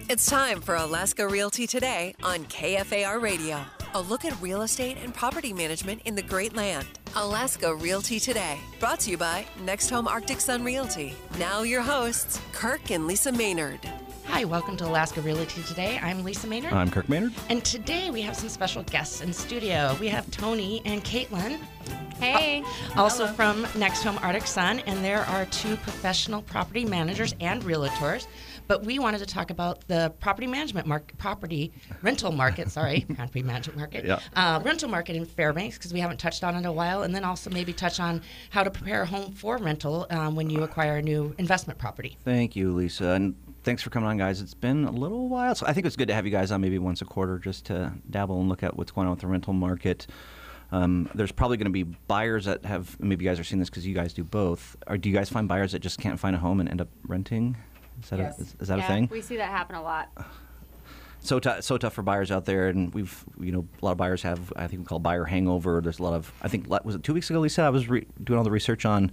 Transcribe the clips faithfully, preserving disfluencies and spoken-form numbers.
It's time for Alaska Realty Today on K F A R Radio. A look at real estate and property management in the Great Land. Alaska Realty Today, brought to you by Next Home Arctic Sun Realty. Now your hosts, Kirk and Lisa Maynard. Hi, welcome to Alaska Realty Today. I'm Lisa Maynard. I'm Kirk Maynard. And today we have some special guests in studio. We have Tony and Caitlin. Hey. Uh, also Hello. From Next Home Arctic Sun, and there are two professional property managers and realtors. But we wanted to talk about the property management market, property rental market, sorry, property management market, yeah. uh, rental market in Fairbanks, because we haven't touched on it in a while, and then also maybe touch on how to prepare a home for rental um, when you acquire a new investment property. Thank you, Lisa. And thanks for coming on, guys. It's been a little while, so I think it's good to have you guys on maybe once a quarter just to dabble and look at what's going on with the rental market. Um, there's probably going to be buyers that have, maybe you guys are seeing this because you guys do both, or do you guys find buyers that just can't find a home and end up renting? Is that, yes. a, is, is that yeah, a thing? We see that happen a lot. So, t- so tough for buyers out there, and we've, you know, a lot of buyers have, I think we call buyer hangover. There's a lot of, I think, was it two weeks ago, Lisa? I was re- doing all the research on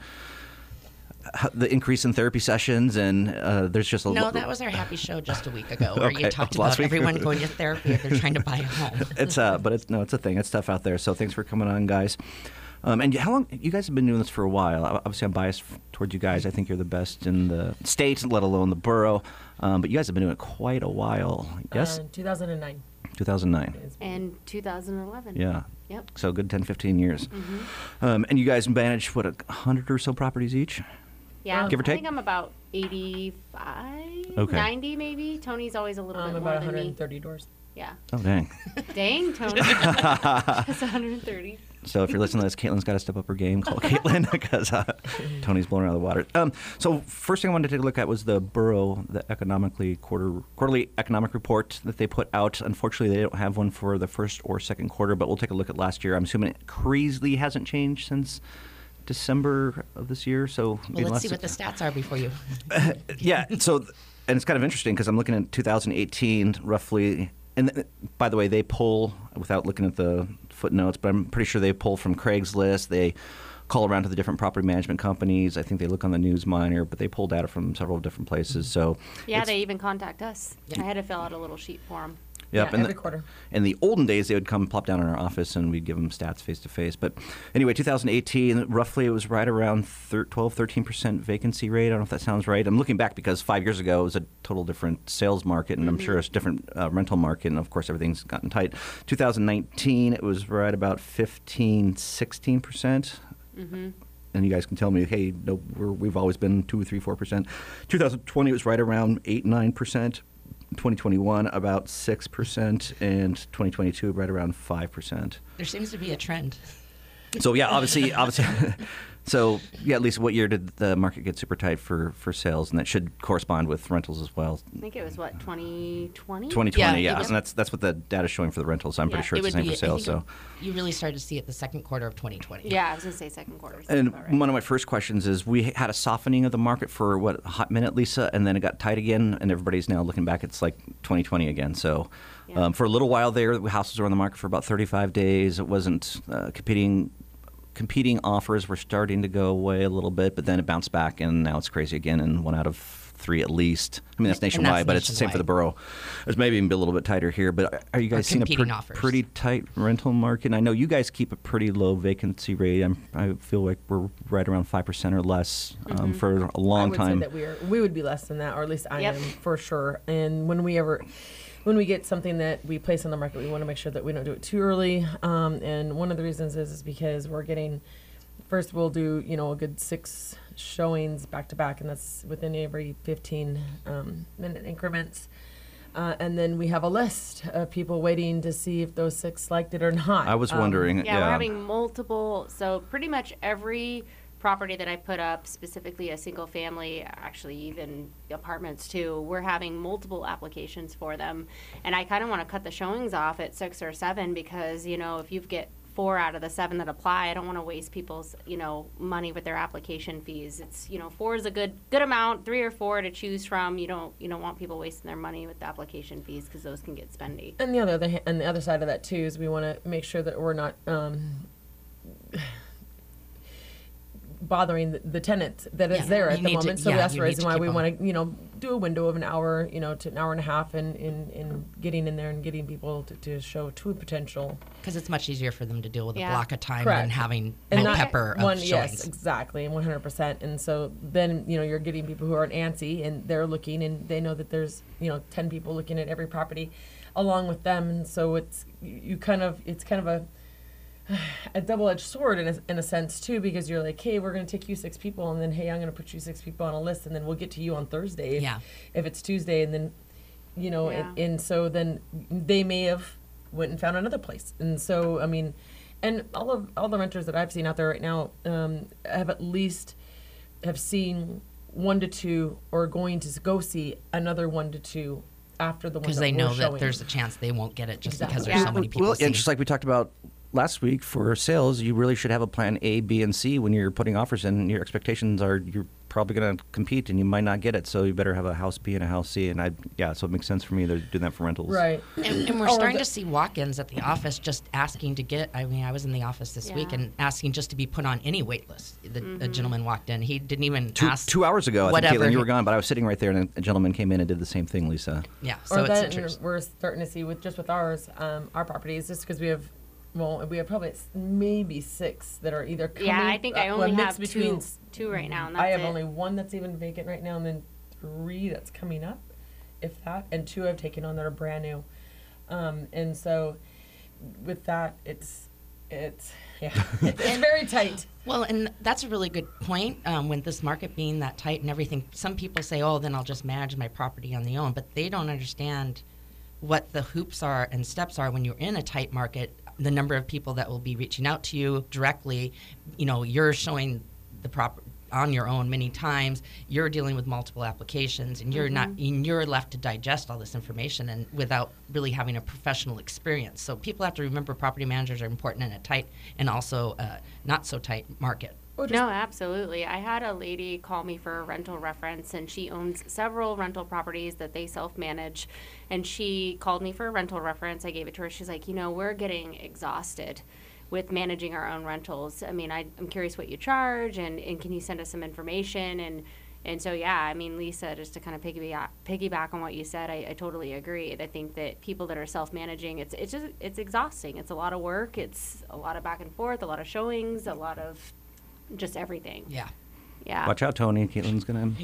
how, the increase in therapy sessions, and uh, there's just a No, lo- that was our happy show just a week ago, where Okay, you talked last about week. everyone going to therapy if they're trying to buy a home. It's uh, but it's no, it's a thing. It's tough out there. So thanks for coming on, guys. Um, and how long? You guys have been doing this for a while. Obviously, I'm biased f- towards you guys. I think you're the best in the state, let alone the borough. Um, but you guys have been doing it quite a while. Yes. Uh, two thousand nine. two thousand nine. And two thousand eleven. Yeah. Yep. So good ten, fifteen years. Mm-hmm. Um, and you guys manage what, a hundred or so properties each? Yeah. Give or take? I think I'm about eighty-five, Okay. ninety maybe. Tony's always a little Um, bit more about than one hundred me. thirty doors. Yeah. Oh, dang. Dang, Tony. That's one hundred thirty. So if you're listening to this, Caitlin's got to step up her game. Call Caitlin because uh, Tony's blowing her out of the water. Um, so first thing I wanted to take a look at was the borough, the economically quarter quarterly economic report that they put out. Unfortunately, they don't have one for the first or second quarter, but we'll take a look at last year. I'm assuming it crazily hasn't changed since December of this year. So Well, let's see what the stats are before you. yeah. So, and it's kind of interesting because I'm looking at two thousand eighteen, roughly. And th- by the way, they pull, without looking at the footnotes, but I'm pretty sure they pull from Craigslist. They call around to the different property management companies. I think they look on the News Miner, but they pull data from several different places. So Yeah, they even contact us. I had to fill out a little sheet for them. Yep. Yeah, in every the, quarter. In the olden days, they would come plop down in our office and we'd give them stats face to face. But anyway, two thousand eighteen, roughly it was right around twelve, thirteen percent vacancy rate. I don't know if that sounds right. I'm looking back because five years ago it was a total different sales market, and mm-hmm. I'm sure it's a different uh, rental market, and of course everything's gotten tight. two thousand nineteen, it was right about fifteen, sixteen percent. Mm-hmm. And you guys can tell me, hey, no, we're, we've always been two, three, four percent. two thousand twenty, it was right around eight, nine percent. twenty twenty-one, about six percent, and twenty twenty-two, right around five percent. There seems to be a trend. So, yeah, obviously, obviously. So, yeah, at least what year did the market get super tight for, for sales? And that should correspond with rentals as well. I think it was, what, twenty twenty? twenty twenty, Yeah, yeah. was, and that's that's what the data's showing for the rentals. I'm Yeah, pretty sure it it's the would same be, for sales. I So. think it- you really started to see it the second quarter of twenty twenty. Yeah, I was going to say second quarter. And Right. one of my first questions is, we had a softening of the market for, what, a hot minute, Lisa, and then it got tight again, and everybody's now looking back, it's like twenty twenty again. So Yeah. um, for a little while there, houses were on the market for about thirty-five days. It wasn't uh, competing. Competing offers were starting to go away a little bit, but then it bounced back, and now it's crazy again, and one out of three at least. I mean, that's nationwide, that's but it's the same for the borough. It's maybe even a little bit tighter here, but are you guys Or seeing a competing pre- offers. pretty tight rental market? And I know you guys keep a pretty low vacancy rate. I'm, I feel like we're right around five percent or less um, Mm-hmm. for a long I would time. say that we are. We would be less than that, or at least I Yep. am for sure. And when we ever, when we get something that we place on the market, we want to make sure that we don't do it too early. Um, and one of the reasons is is because we're getting. First, we'll do you know a good six showings back to back, and that's within every fifteen um, minute increments. Uh, and then we have a list of people waiting to see if those six liked it or not. I was Um, wondering. Yeah, yeah. we're having multiple. So pretty much every property that I put up, specifically a single family, actually even apartments too, we're having multiple applications for them. And I kind of want to cut the showings off at six or seven because, you know, if you get four out of the seven that apply, I don't want to waste people's, you know, money with their application fees. It's, you know, four is a good good amount, three or four to choose from. You don't you don't want people wasting their money with the application fees because those can get spendy. And the other ha- and the other side of that too is we want to make sure that we're not um, bothering the, the tenant that is Yeah, there at you the need to- moment. So yeah, that's you the need reason to why keep we 'em. want to, you know, do a window of an hour, you know, to an hour and a half, and in, in, in getting in there and getting people to, to show true potential. Because it's much easier for them to deal with Yeah. a block of time Correct. than having And a not pepper of one, showings. yes, exactly, and one hundred percent. And so then, you know, you're getting people who are antsy, and they're looking, and they know that there's, you know, ten people looking at every property along with them. And so it's, you, you kind of, it's kind of a, a double-edged sword in a, in a sense too, because you're like, hey, we're going to take you six people, and then hey, I'm going to put you six people on a list, and then we'll get to you on Thursday if, Yeah. if it's Tuesday, and then, you know, Yeah. and, and so then they may have went and found another place. And so, I mean, and all of all the renters that I've seen out there right now um, have at least have seen one to two, or going to go see another one to two after the one Because that they we're know that showing. there's a chance they won't get it just Exactly. because there's Yeah. so many people Well, seeing. and just like we talked about last week for sales, you really should have a plan A, B, and C when you're putting offers in. Your expectations are you're probably going to compete and you might not get it, so you better have a house B and a house C. And I, yeah, so it makes sense for me to do that for rentals. Right. And, and we're Or starting the- to see walk-ins at the office just asking to get. I mean, I was in the office this week Yeah. and asking just to be put on any wait list. The a gentleman walked in. He didn't even Two, ask. two hours ago, I think, whatever Caitlin, you he- were gone, but I was sitting right there, and a gentleman came in and did the same thing, Lisa. Yeah, so Or it's that, and interesting. we're starting to see with just with ours, um, our properties, just because we have, well, we have probably s- maybe six that are either coming. Yeah, I think I uh, only well, have mixed two, between s- two right now, and that's I have it. only one that's even vacant right now, and then three that's coming up, if that, and two I've taken on that are brand new. Um, and so, with that, it's it's yeah, it's, it's very tight. Well, and that's a really good point. Um, with this market being that tight and everything, some people say, "Oh, then I'll just manage my property on the own," but they don't understand what the hoops are and steps are when you're in a tight market. The number of people that will be reaching out to you directly, you know, you're showing the prop on your own many times. You're dealing with multiple applications, and you're not, and you're left to digest all this information and without really having a professional experience. So people have to remember property managers are important in a tight and also uh, not so tight market. No, absolutely. I had a lady call me for a rental reference, and she owns several rental properties that they self-manage. And she called me for a rental reference. I gave it to her. She's like, you know, we're getting exhausted with managing our own rentals. I mean, I, I'm curious what you charge, and, and can you send us some information? And and so, yeah, I mean, Lisa, just to kind of piggyback, piggyback on what you said, I, I totally agree. I think that people that are self-managing, it's it's just it's exhausting. It's a lot of work. It's a lot of back and forth, a lot of showings, a lot of just everything. Yeah. Yeah. Watch out, Tony. Caitlin's gonna.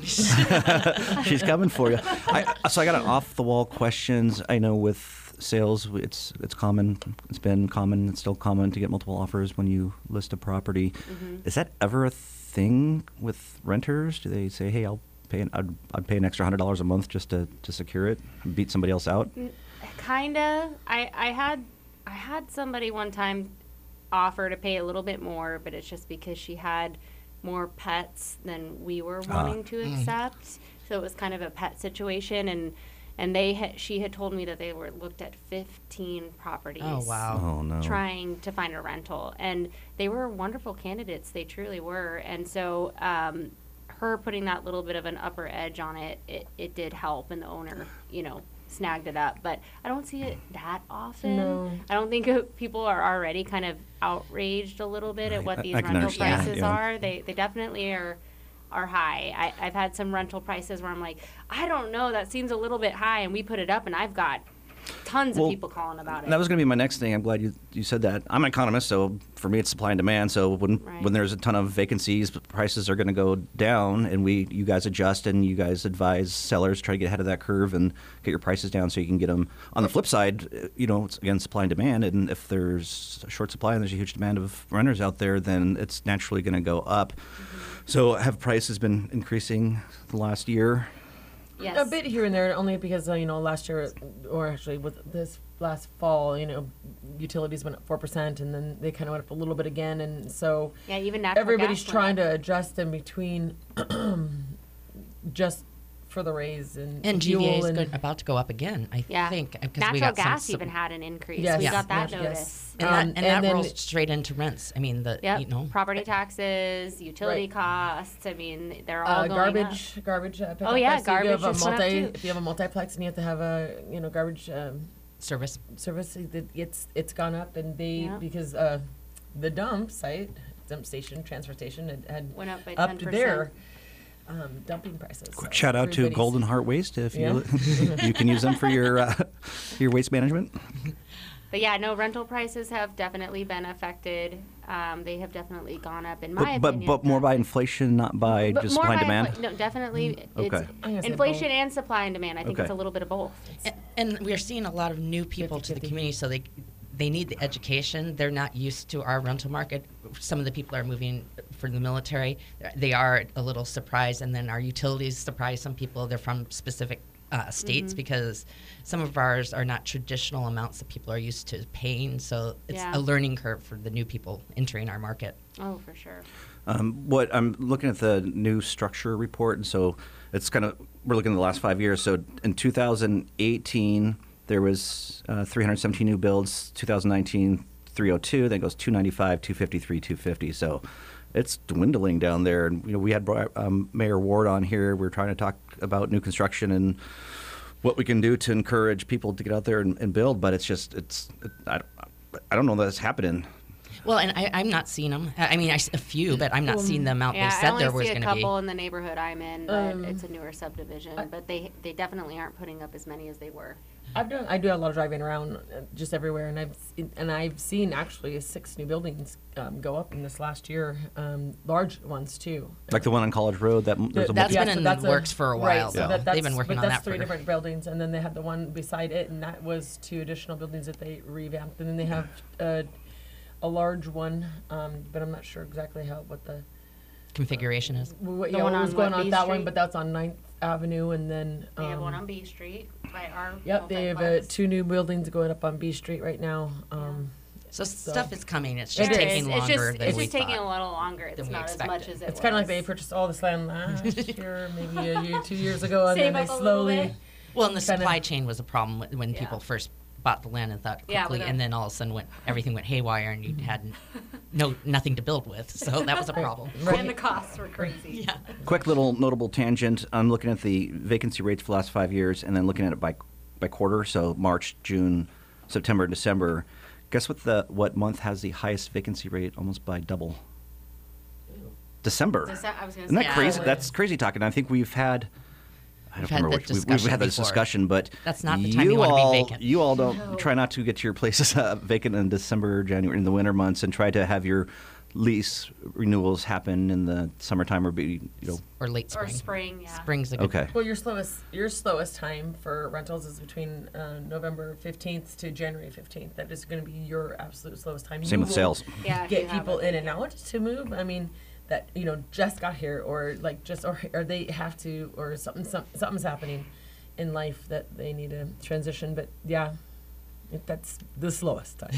She's coming for you. I, so I got an off-the-wall questions. I know with sales, it's it's common. It's been common. It's still common to get multiple offers when you list a property. Mm-hmm. Is that ever a thing with renters? Do they say, "Hey, I'll pay an, I'd, I'd pay an extra hundred dollars a month just to, to secure it, beat somebody else out"? Kinda. I, I had I had somebody one time offer to pay a little bit more, but it's just because she had more pets than we were Ah. wanting to accept. So it was kind of a pet situation, and and they had, she had told me that they were looked at fifteen properties. Oh, wow. Oh no. Trying to find a rental, and they were wonderful candidates. They truly were. And so um, her putting that little bit of an upper edge on it, it, it did help, and the owner, you know, snagged it up. But I don't see it that often. No. I don't think uh, people are already kind of outraged a little bit at what I- these I can rental understand that, prices yeah. are. They they definitely are are high. I, I've had some rental prices where I'm like, I don't know, that seems a little bit high, and we put it up, and I've got tons Well, of people calling about it. That was going to be my next thing. I'm glad you, you said that. I'm an economist, so for me it's supply and demand. So when Right. when there's a ton of vacancies, prices are going to go down, and we you guys adjust and you guys advise sellers try to get ahead of that curve and get your prices down so you can get them. On the flip side, uh, you know, it's again supply and demand, and if there's a short supply and there's a huge demand of renters out there, then it's naturally going to go up. So have prices been increasing the last year? yes. A bit here and there, only because uh, you know last year, or actually with this last fall, you know, utilities went up four percent, and then they kind of went up a little bit again, and so Yeah, even natural everybody's gas went trying up. to adjust in between, just for the raise and, And G V A fuel is and good, about to go up again, I Yeah. think. Because Natural we got gas some, even had an increase. Yes, we Yeah. got that nat- notice. yes. And Um, that, and and that then- rolls straight into rents. I mean, the Yep. you know. Property taxes, utility Right. costs. I mean, they're all uh, going garbage, up. garbage. Uh, Oh, yeah, pickup. So if you have garbage a just went up, multi, too. if you have a multiplex and you have to have a you know garbage um, service. service, it, it's it's gone up, and they Yeah. because uh, the dump site dump station, transfer station had, had Went up by upped ten percent. their um, dumping prices. Quick So shout out to everybody's- Golden Heart Waste if Yeah. you you can use them for your uh, your waste management. But yeah, no, rental prices have definitely been affected. Um, they have definitely gone up, in my But, but opinion. but more by inflation, not by But just more supply and by demand. infl- no, definitely. Okay. It's I guess it inflation both. and supply and demand. I think Okay. it's a little bit of both. A- And we're seeing a lot of new people to the fifty-fifty. community, so they they need the education. They're not used to our rental market. Some of the people are moving for the military. They are a little surprised, and then our utilities surprise some people. They're from specific uh, states because some of ours are not traditional amounts that people are used to paying. So it's Yeah. a learning curve for the new people entering our market. Oh, for sure. Um, what I'm looking at the new structure report, and so it's kind of we're looking at the last five years. So in two thousand eighteen, there was uh, three hundred seventeen new builds. two thousand nineteen, three oh two. Then it goes two ninety-five, two fifty-three, two fifty. So it's dwindling down there. And you know, we had um, Mayor Ward on here. We were trying to talk about new construction and what we can do to encourage people to get out there and, and build. But it's just it's it, I, don't- I don't know that it's happening. Well, and I, I'm not seeing them. I I mean, I s a few, but I'm not seeing the amount Yeah, they I said only there was see a going to be. couple in the neighborhood I'm in, but Um, it's a newer subdivision. but they they definitely aren't putting up as many as they were. I've done. I do a lot of driving around uh, just everywhere, and I've seen, and I've seen actually six new buildings um, go up in this last year, um, large ones too. Like the one on College Road. That there's a That's multi- been in that's the works for a right, while, so though. that- They've that's- been working but on that's that three for- different buildings, and then they had the one beside it, and that was two additional buildings that they revamped, and then they have uh, a large one, um, but I'm not sure exactly how what the configuration is. what, The yeah, one what on was going what, on B with that Street? one, but that's on Ninth Avenue, and then They have one um, on B Street by our. yep, they have uh, multiplex. two new buildings going up on B Street right now. Um, So, stuff is coming. It's It just is. taking It's longer just, than it's we just taking thought. a little longer. It's than we not as expected. much as it It's kind of like they was. purchased all this land last year, maybe a year, two years ago, and Save then up they a little slowly. bit. Well, and the kinda- supply chain was a problem when- when Yeah. people first bought the land and thought Yeah, quickly, with and the- then all of a sudden went everything went haywire, and you had n- no nothing to build with. So that was a problem. And the costs were crazy. Yeah. Quick little notable tangent. I'm looking at the vacancy rates for the last five years, and then looking at it by by quarter. So March, June, September, December. Guess what the what month has the highest vacancy rate? Almost by double. December. Dece- I was gonna Isn't that say crazy? December. That's crazy talking. I think we've had. I don't We've had remember that which we, we've discussion had this before. discussion, but That's not the time you you wanna be all, vacant. You all don't No. try not to get your places uh, vacant in December, January, in the winter months, and try to have your lease renewals happen in the summertime or be you know. Or late Or spring. spring, yeah. Spring's a good. Okay. Well, your slowest your slowest time for rentals is between uh, November fifteenth to January fifteenth. That is going to be your absolute slowest time. Same You with will sales. Yeah, if you Get have people a in and vacant. out to move. I mean, that you know just got here, or like just or or they have to, or something some, something's happening in life that they need to transition. But yeah, it, that's the slowest time.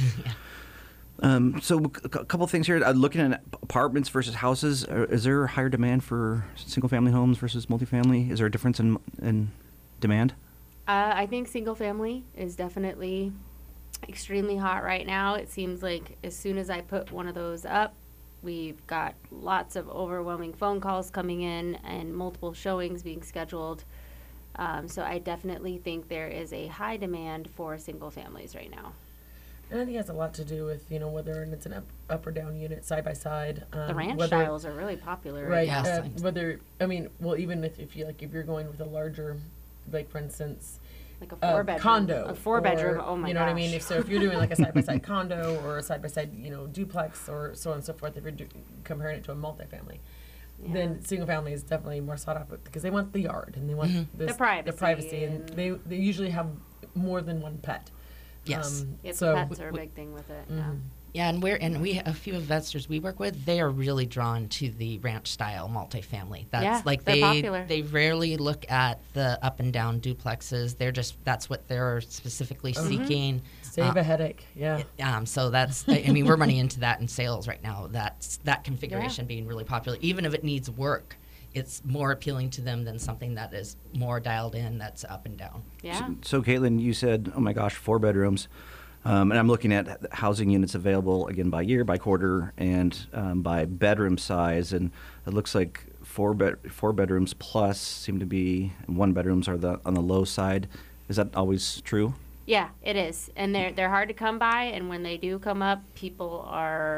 Um, so a c- couple things here. Uh, looking at apartments versus houses, uh, is there higher demand for single-family homes versus multifamily? Is there a difference in in demand? Uh, I think single family is definitely extremely hot right now. It seems like as soon as I put one of those up, we've got lots of overwhelming phone calls coming in and multiple showings being scheduled. Um, so I definitely think there is a high demand for single families right now. And I think it has a lot to do with you know whether it's an up, up or down unit side by side. Um, The ranch whether, styles are really popular right? Yes. uh, whether I mean, well, even if, if you like, if you're going with a larger, like for instance, like a uh, four bedroom condo, a four bedroom. or, Oh my you know gosh. what I mean? If so, if you're doing like a side by side condo or a side by side, you know, duplex or so on and so forth, if you're do, comparing it to a multifamily, Yeah. then single family is definitely more sought after because they want the yard and they want Mm-hmm. this, The privacy the privacy, and, and- they they usually have more than one pet. Yes. Um, It's so pets are a w- big thing with it. Yeah. mhm. Yeah, and we're and we a few investors we work with, they are really drawn to the ranch style multifamily. That's Yeah, like they're they popular. they rarely look at the up and down duplexes. They're just that's what they're specifically Mm-hmm. seeking. Save Uh, a headache. Yeah. Um, so that's I I mean we're running into that in sales right now. That's that configuration being really popular. Even if it needs work, it's more appealing to them than something that is more dialed in. That's up and down. Yeah. So, Caitlin, you said, oh my gosh, four bedrooms. Um, and I'm looking at housing units available, again, by year, by quarter, and um, by bedroom size. And it looks like four bed four bedrooms plus seem to be, and one bedrooms are the on the low side. Is that always true? Yeah, it is, and they're they're hard to come by. And when they do come up, people are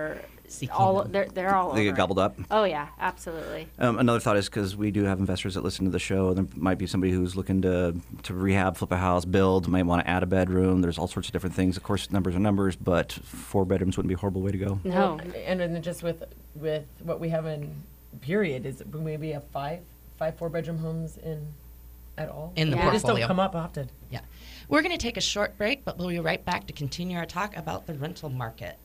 Seeking all them. they're they're all They over get it. gobbled up. Oh yeah, absolutely. Um, another thought is because we do have investors that listen to the show. There might be somebody who's looking to to rehab, flip a house, build, might want to add a bedroom. There's all sorts of different things. Of course, numbers are numbers, but four bedrooms wouldn't be a horrible way to go. No. And then just with with what we have in period, is it maybe a five five four bedroom homes in at all? In the Yeah. They just don't portfolio. come up often. Yeah. We're going to take a short break, but we'll be right back to continue our talk about the rental market.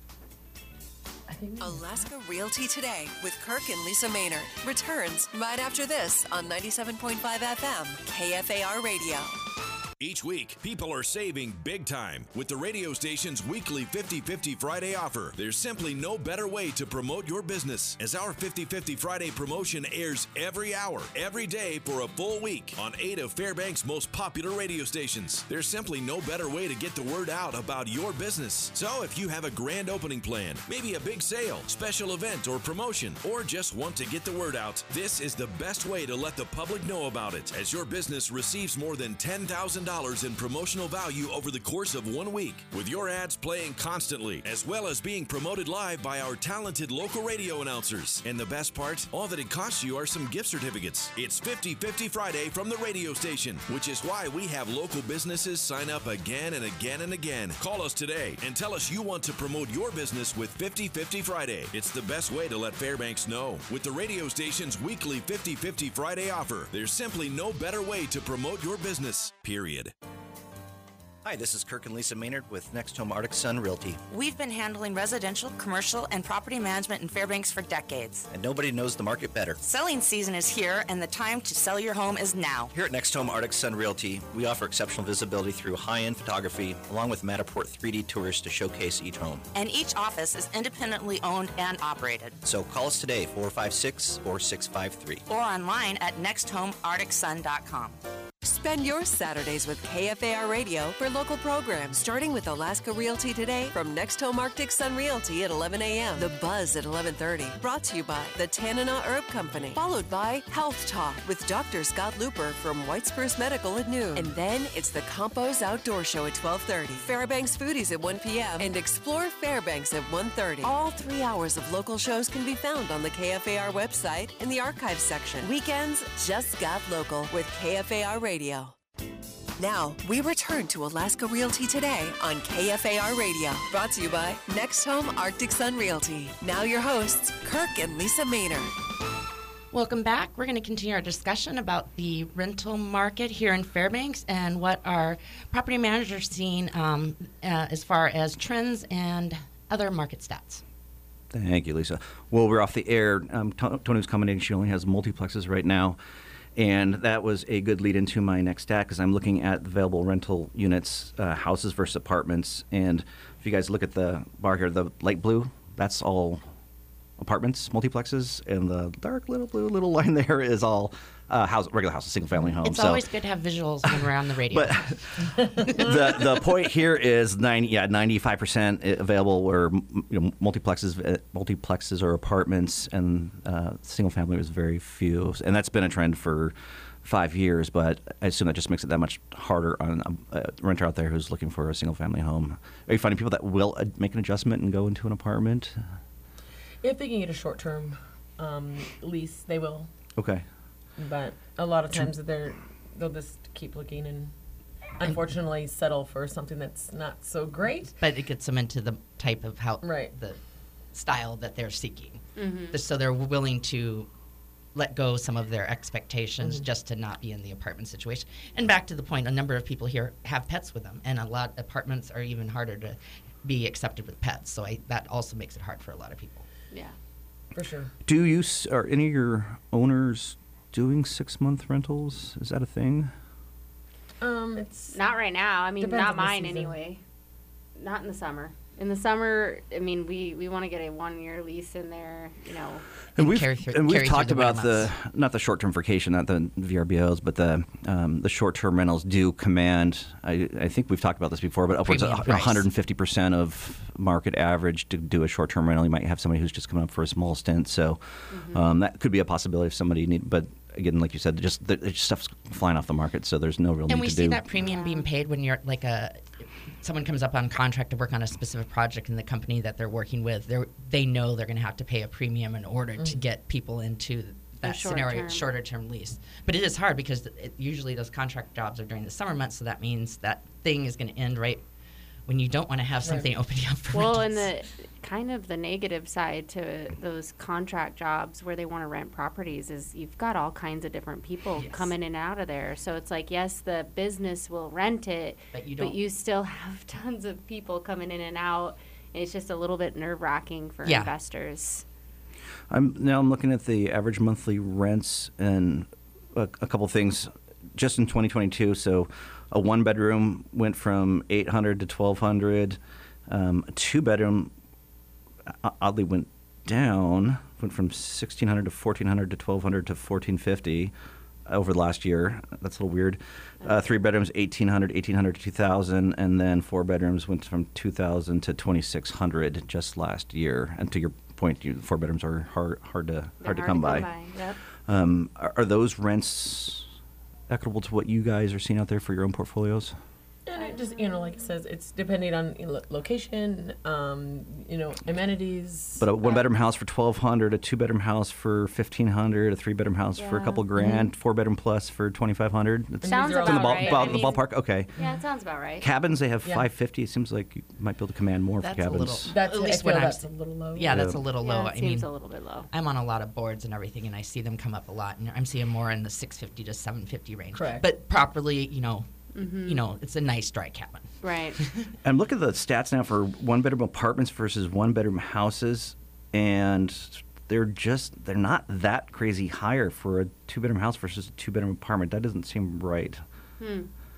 I think Alaska Realty Today with Kirk and Lisa Maynard returns right after this on ninety-seven point five F M, K F A R Radio. Each week, people are saving big time with the radio station's weekly fifty fifty Friday offer. There's simply no better way to promote your business, as our fifty fifty Friday promotion airs every hour, every day for a full week on eight of Fairbanks' most popular radio stations. There's simply no better way to get the word out about your business. So if you have a grand opening plan, maybe a big sale, special event, or promotion, or just want to get the word out, this is the best way to let the public know about it, as your business receives more than ten thousand dollars in promotional value over the course of one week, with your ads playing constantly, as well as being promoted live by our talented local radio announcers. And the best part, all that it costs you are some gift certificates. It's fifty fifty Friday from the radio station, which is why we have local businesses sign up again and again and again. Call us today and tell us you want to promote your business with fifty fifty Friday. It's the best way to let Fairbanks know. With the radio station's weekly fifty fifty Friday offer, there's simply no better way to promote your business, period. Hi, this is Kirk and Lisa Maynard with Next Home Arctic Sun Realty. We've been handling residential, commercial, and property management in Fairbanks for decades. And nobody knows the market better. Selling season is here, and the time to sell your home is now. Here at Next Home Arctic Sun Realty, we offer exceptional visibility through high-end photography, along with Matterport three D tours to showcase each home. And each office is independently owned and operated. So call us today, four five six, four six five three. Or online at next home arctic sun dot com. Spend your Saturdays with K F A R Radio for local programs, starting with Alaska Realty Today from Next Home Arctic Sun Realty at eleven a.m. The Buzz at eleven thirty, brought to you by the Tanana Herb Company, followed by Health Talk with Doctor Scott Looper from White Spruce Medical at noon. And then it's the Campos Outdoor Show at twelve thirty, Fairbanks Foodies at one p.m., and Explore Fairbanks at one thirty. All three hours of local shows can be found on the K F A R website in the archives section. Weekends just got local with K F A R Radio. Radio. Now, we return to Alaska Realty Today on K F A R Radio. Brought to you by Next Home Arctic Sun Realty. Now your hosts, Kirk and Lisa Maynard. Welcome back. We're going to continue our discussion about the rental market here in Fairbanks and what our property managers are seeing um, uh, as far as trends and other market stats. Thank you, Lisa. Well, we're off the air. Um, T- Tony was commenting she only has multiplexes right now. And that was a good lead into my next stat, because I'm looking at available rental units, uh, houses versus apartments. And if you guys look at the bar here, the light blue, that's all apartments, multiplexes, and the dark little blue little line there is all uh, house, regular houses, single-family homes. It's so, always good to have visuals when we're on the radio. But the the point here is ninety, yeah, ninety-five percent available were, you know, multiplexes, uh, multiplexes or apartments, and uh, single-family was very few, and that's been a trend for five years. But I assume that just makes it that much harder on a renter out there who's looking for a single-family home. Are you finding people that will uh, make an adjustment and go into an apartment? If they can get a short-term um, lease, they will. Okay. But a lot of times they're they'll just keep looking and unfortunately settle for something that's not so great. But it gets them into the type of how Right. the style that they're seeking. Mm-hmm. So they're willing to let go some of their expectations Mhm. just to not be in the apartment situation. And back to the point, a number of people here have pets with them, and a lot of apartments are even harder to be accepted with pets. So I, that also makes it hard for a lot of people. Yeah. For sure. Do you, s- are any of your owners doing six-month rentals? Is that a thing? Um, it's Not right now. I mean, Depends not on the mine season. anyway. Not in the summer. In the summer, I mean, we, we want to get a one-year lease in there, you know. And we've, carry through- and we've carry through talked the winter about the, not the short-term vacation, not the V R B Os, but the um, the short-term rentals do command, I, I think we've talked about this before, but upwards Premium of price. one hundred fifty percent of market average to do a short-term rental. You might have somebody who's just coming up for a small stint, so Mm-hmm. um, that could be a possibility if somebody need, but again, like you said, just the, it's stuff's flying off the market, so there's no real And need we to see do. that premium being paid when you're like a someone comes up on contract to work on a specific project, and the company that they're working with, they they know they're going to have to pay a premium in order Mm-hmm. to get people into that short scenario, term. shorter term lease. But it is hard because it, usually those contract jobs are during the summer months, so that means that thing is going to end right when you don't want to have something opening up for Well, rentals. and the kind of the negative side to those contract jobs where they want to rent properties is you've got all kinds of different people Yes. coming in and out of there. So it's like, yes, the business will rent it, But you but don't- you still have tons of people coming in and out. And it's just a little bit nerve wracking for Yeah. investors. I'm now I'm looking at the average monthly rents and a, a couple things just in twenty twenty-two. So a one bedroom went from eight hundred to twelve hundred. Um, a two bedroom oddly went down, went from sixteen hundred to fourteen hundred to twelve hundred to fourteen fifty over the last year. That's a little weird. Uh, three bedrooms, eighteen hundred, eighteen hundred to two thousand, and then four bedrooms went from two thousand to twenty-six hundred just last year. And to your point, you, four bedrooms are hard, hard to They're hard to come by. Yep. Um, are, are those rents equitable to what you guys are seeing out there for your own portfolios? And it just, you know, like it says, it's depending on you know, lo- location, um, you know, amenities. But a one uh, bedroom house for twelve hundred, a two bedroom house for fifteen hundred, a three bedroom house for a Yeah. couple grand, four bedroom plus for twenty five hundred. It's Sounds these are all in the, about ball, right. ball- I the mean, ballpark. Okay. Yeah, it sounds about right. Cabins they have Yeah. five fifty. It seems like you might be able to command more That's for a cabins. little- That's, At I least feel when I'm that's s- a little low. yeah, that's Yeah. a little Yeah, low. it I seems mean, a little bit low. I'm on a lot of boards and everything, and I see them come up a lot, and I'm seeing more in the six fifty to seven fifty range. Correct. But properly, you know, Mm-hmm. you know, it's a nice dry cabin. Right. And look at the stats now for one bedroom apartments versus one bedroom houses, and they're just they're not that crazy higher for a two bedroom house versus a two bedroom apartment. That doesn't seem right. Hmm.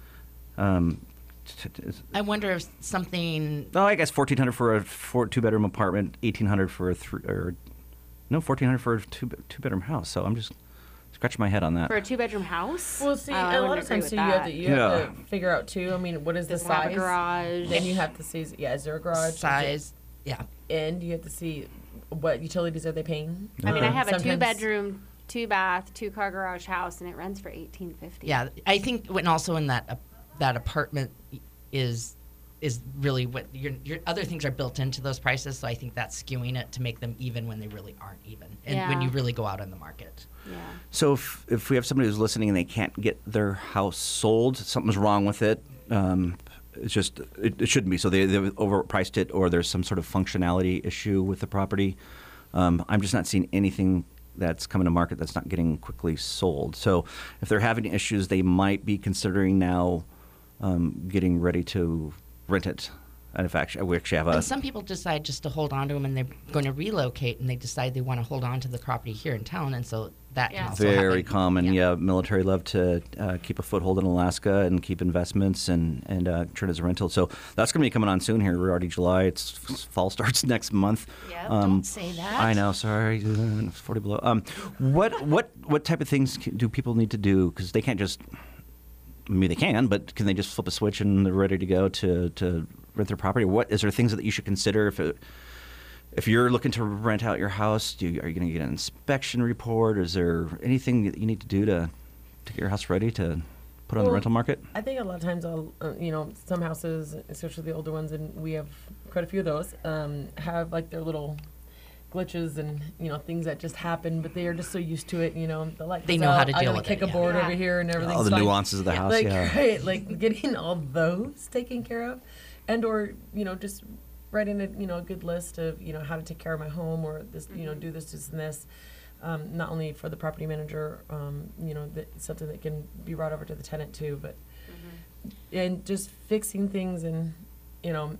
Um, t- t- is- I wonder if something. oh, I guess fourteen hundred for a four, two bedroom apartment, eighteen hundred for a three or no fourteen hundred for a two two bedroom house. So I'm just scratching my head on that. For a two-bedroom house? Well, see, Oh, I a lot wouldn't of agree times with too, you have that. to you have Yeah. to figure out too. I mean, what is the Does it have a size? garage? Then you have to see, yeah, is there a garage? Is it- Size, yeah. And you have to see what utilities are they paying. I mean, I Um, have a sometimes- two-bedroom, two-bath, two-car garage house, and it rents for eighteen fifty. Yeah, I think when also in that uh, that apartment is is really what your your other things are built into those prices. So I think that's skewing it to make them even when they really aren't even, and when Yeah. you really go out on the market. Yeah. So if if we have somebody who's listening and they can't get their house sold, something's wrong with it. Um, it's just it, it shouldn't be. So they they've overpriced it, or there's some sort of functionality issue with the property. Um, I'm just not seeing anything that's coming to market that's not getting quickly sold. So if they're having issues, they might be considering now um, getting ready to rent it. And if actually, we actually have a And some people decide just to hold on to them, and they're going to relocate, and they decide they want to hold on to the property here in town, and so that Yeah. can also very happen. common. Yeah. Yeah. Military love to uh, keep a foothold in Alaska and keep investments and and uh, turn it as a rental. So that's going to be coming on soon. Here we're already July. It's fall starts next month. Yep. Don't say that. I know. Sorry, it's forty below. Um, what what what type of things c- do people need to do? Because they can't just. I mean, they can, but can they just flip a switch and they're ready to go to, to rent their property? What is there things that you should consider if it, if you're looking to rent out your house? Do you, are you going to get an inspection report? Is there anything that you need to do to to get your house ready to put on the Well, rental market? I think a lot of times, I'll, uh, you know, some houses, especially the older ones, and we have quite a few of those, um, have like their little glitches and you know things that just happen, but they are just so used to it. You know, the light They goes know how out, to I deal gotta with kick it, a yeah. board Yeah. over here, and everything's All the fine. nuances of the house, like, yeah. right, like getting all those taken care of, and or you know just writing a you know a good list of you know how to take care of my home or this you know do this this and this. Um, not only for the property manager, um, you know, that something that can be brought over to the tenant too, but and just fixing things and you know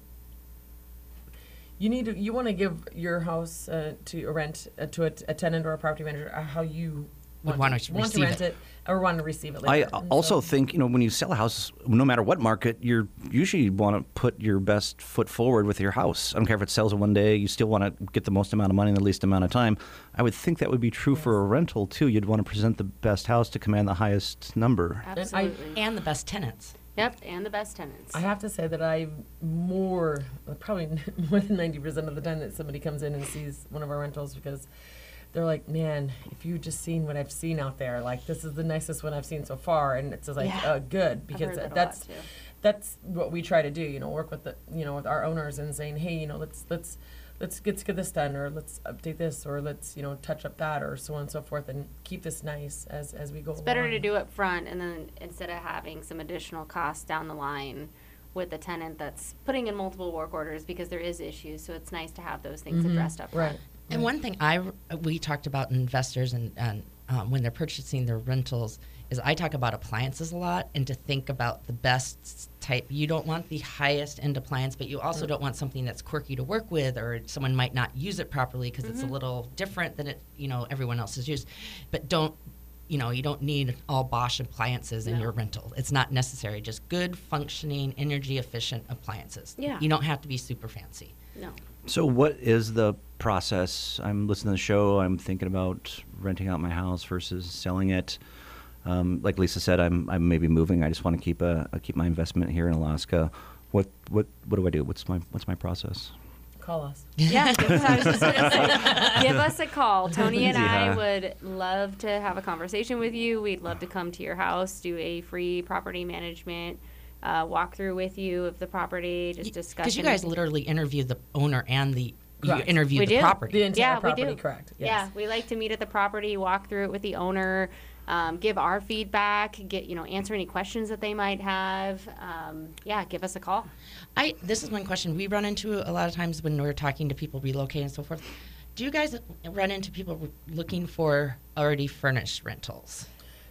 you need to you want to give your house uh, to a rent uh, to a, a tenant or a property manager uh, how you Would want, wanna to, want to receive rent it. it. or want to receive it I later. And also so- think, you know, when you sell a house, no matter what market, you're usually want to put your best foot forward with your house. I don't care if it sells in one day, you still want to get the most amount of money in the least amount of time. I would think that would be true for a rental, too. You'd want to present the best house to command the highest number. Absolutely. And the best tenants. Yep, and the best tenants. I have to say that I more, probably more than ninety percent of the time that somebody comes in and sees one of our rentals because they're like, man, if you just seen what I've seen out there, like this is the nicest one I've seen so far, and it's just like Yeah. uh, good I've because heard that a that's lot, too. that's what we try to do. You know, work with the you know with our owners and saying, hey, you know, let's let's let's get, let's get this done, or let's update this, or let's you know touch up that, or so on and so forth, and keep this nice as as we go. It's better to do up front, and then instead of having some additional costs down the line with a tenant that's putting in multiple work orders because there is issues. So it's nice to have those things addressed up front. Right. And one thing I we talked about investors and, and um, when they're purchasing their rentals is I talk about appliances a lot, and to think about the best type. You don't want the highest end appliance, but you also don't want something that's quirky to work with, or someone might not use it properly because it's a little different than it you know everyone else has used. But don't you know you don't need all Bosch appliances in No. your rental. It's not necessary. Just good functioning, energy efficient appliances. Yeah. You don't have to be super fancy. No. So what is the process? I'm listening to the show. I'm thinking about renting out my house versus selling it. Um, like Lisa said, I'm I'm maybe moving. I just want to keep a, a keep my investment here in Alaska. What what what do I do? What's my what's my process? Call us. Yeah, give us, I was just gonna say, give us a call. Tony and Easy, I huh? would love to have a conversation with you. We'd love to come to your house, do a free property management uh, walkthrough with you of the property, just discuss. Because you guys anything. literally interview the owner and the you Correct. interview We the do. property. The entire Yeah, we property, do. correct. Yes. Yeah, we like to meet at the property, walk through it with the owner, um, give our feedback, get you know answer any questions that they might have. Um, yeah, give us a call. I this is one question we run into a lot of times when we're talking to people relocating and so forth. Do you guys run into people looking for already furnished rentals?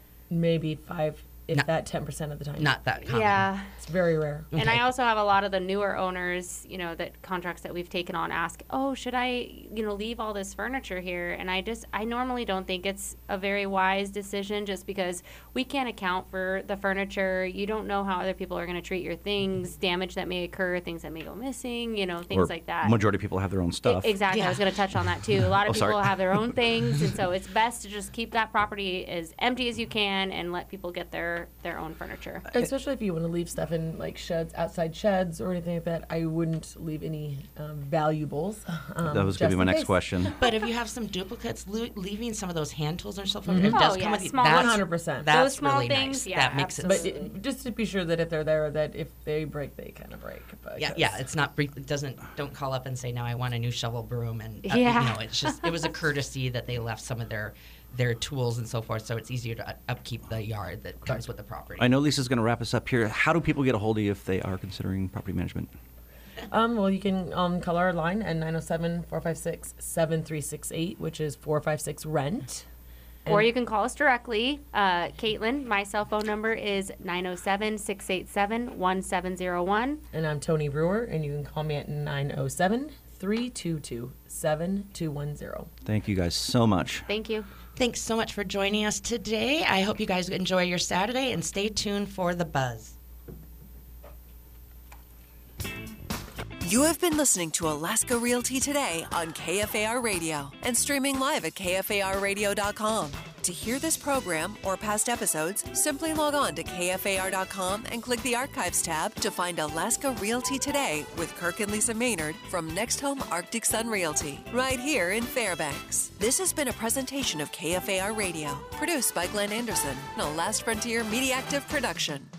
Maybe five, if Not- that, ten percent of the time. Not that common. Yeah. It's very rare. And I Okay. also have a lot of the newer owners, you know, that contracts that we've taken on ask, oh, should I, you know, leave all this furniture here? And I just, I normally don't think it's a very wise decision just because we can't account for the furniture. You don't know how other people are going to treat your things, damage that may occur, things that may go missing, you know, things Or like that. Majority of people have their own stuff. E- Exactly. I was Yeah. going to touch on that too. A lot of Oh, people sorry. have their own things, and so it's best to just keep that property as empty as you can and let people get their their own furniture. Especially if you want to leave stuff in like sheds, outside sheds, or anything like that. I wouldn't leave any um, valuables. Um, That was going to just be my in next case. question. But if you have some duplicates, lo- leaving some of those hand tools or so forth, Mm-hmm. it does Oh, come yeah, with you. small- That's, one hundred percent. That's Those small really things, nice. yeah, that makes it. But absolutely. it, just to be sure that if they're there, that if they break, they kind of break. But Yeah, yeah. It's not. brief- It doesn't. Don't call up and say, "Now I want a new shovel broom." And uh, Yeah. you know, it's just. It was a courtesy that they left some of their their tools and so forth, so it's easier to u- upkeep the yard that comes with the property. I know Lisa's going to wrap us up here. How do people get a hold of you if they are considering property management? Um, well, you can um, call our line at nine oh seven, four five six, seven three six eight, which is four five six rent. Or And- you can call us directly. Uh, Caitlin, my cell phone number is nine oh seven, six eight seven, one seven oh one. And I'm Tony Brewer, and you can call me at nine oh seven, three two two, seven two one zero. Thank you guys so much. Thank you. Thanks so much for joining us today. I hope you guys enjoy your Saturday and stay tuned for the buzz. You have been listening to Alaska Realty Today on K F A R Radio and streaming live at K F A R radio dot com. To hear this program or past episodes, simply log on to K F A R dot com and click the Archives tab to find Alaska Realty Today with Kirk and Lisa Maynard from Next Home Arctic Sun Realty, right here in Fairbanks. This has been a presentation of K F A R Radio, produced by Glenn Anderson, and a Last Frontier Media Active production.